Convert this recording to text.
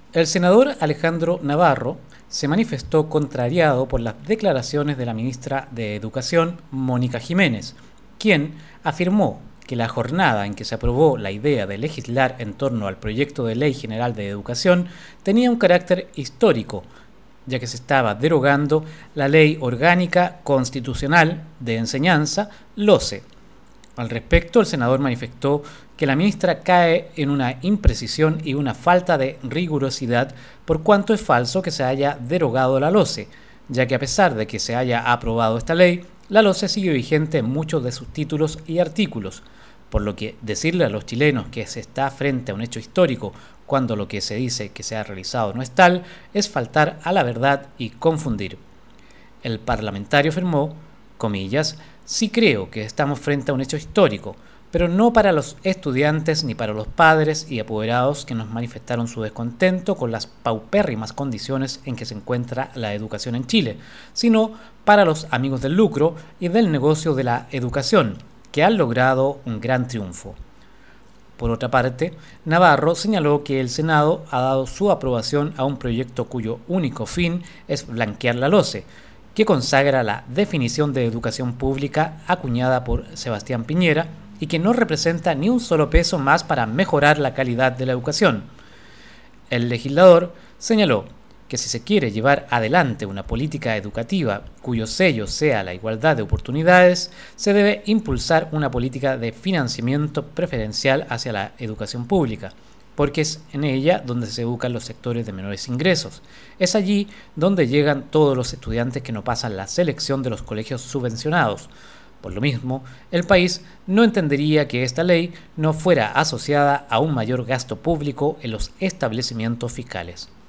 El senador Alejandro Navarro se manifestó contrariado por las declaraciones de la ministra de Educación, Mónica Jiménez, quien afirmó que la jornada en que se aprobó la idea de legislar en torno al proyecto de Ley General de Educación tenía un carácter histórico, ya que se estaba derogando la Ley Orgánica Constitucional de Enseñanza, LOCE. Al respecto, el senador manifestó que la ministra cae en una imprecisión y una falta de rigurosidad por cuanto es falso que se haya derogado la LOCE, ya que a pesar de que se haya aprobado esta ley, la LOCE sigue vigente en muchos de sus títulos y artículos, por lo que decirle a los chilenos que se está frente a un hecho histórico cuando lo que se dice que se ha realizado no es tal, es faltar a la verdad y confundir. El parlamentario afirmó, comillas, sí creo que estamos frente a un hecho histórico, pero no para los estudiantes ni para los padres y apoderados que nos manifestaron su descontento con las paupérrimas condiciones en que se encuentra la educación en Chile, sino para los amigos del lucro y del negocio de la educación, que han logrado un gran triunfo. Por otra parte, Navarro señaló que el Senado ha dado su aprobación a un proyecto cuyo único fin es blanquear la LOCE, que consagra la definición de educación pública acuñada por Sebastián Piñera y que no representa ni un solo peso más para mejorar la calidad de la educación. El legislador señaló que si se quiere llevar adelante una política educativa cuyo sello sea la igualdad de oportunidades, se debe impulsar una política de financiamiento preferencial hacia la educación pública, porque es en ella donde se educan los sectores de menores ingresos. Es allí donde llegan todos los estudiantes que no pasan la selección de los colegios subvencionados. Por lo mismo, el país no entendería que esta ley no fuera asociada a un mayor gasto público en los establecimientos fiscales.